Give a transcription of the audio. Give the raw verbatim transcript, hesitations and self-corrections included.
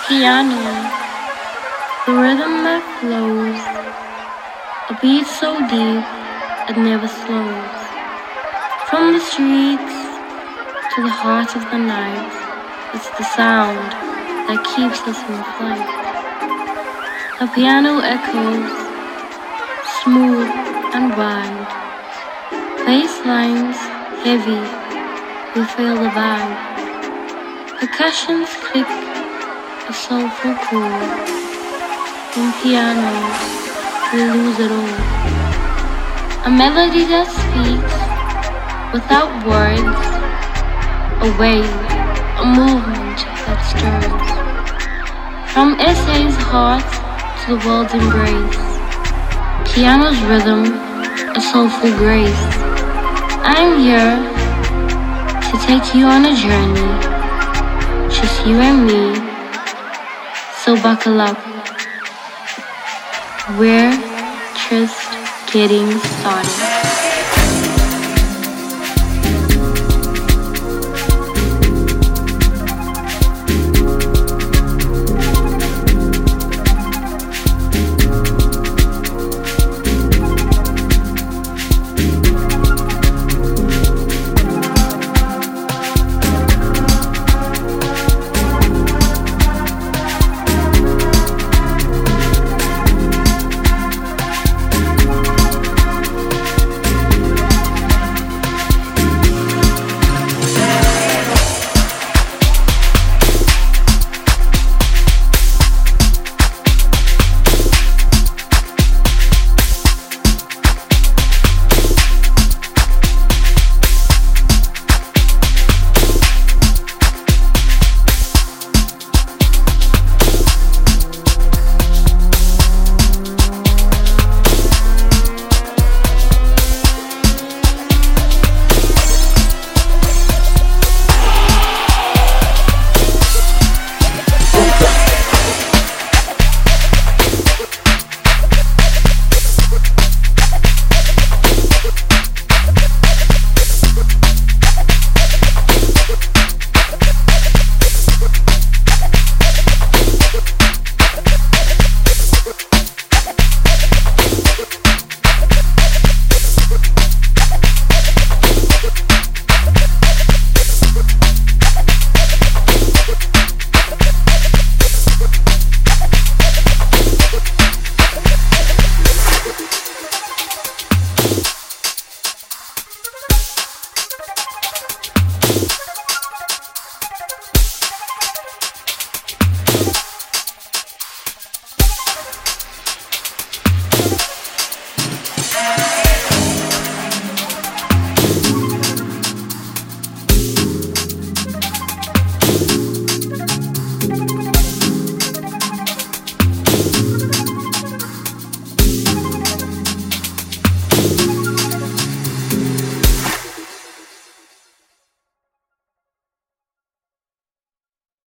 Piano, the rhythm that flows, a beat so deep it never slows. From the streets to the heart of the night, it's the sound that keeps us in flight. The piano echoes, smooth and wide, bass lines heavy, we feel the vibe. Percussions click a soulful chord. In piano, we lose it all. A melody that speaks without words, a wave, a movement that stirs. From S A's heart to the world's embrace, piano's rhythm, a soulful grace. I'm here to take you on a journey, just you and me, so buckle up. We're just getting started.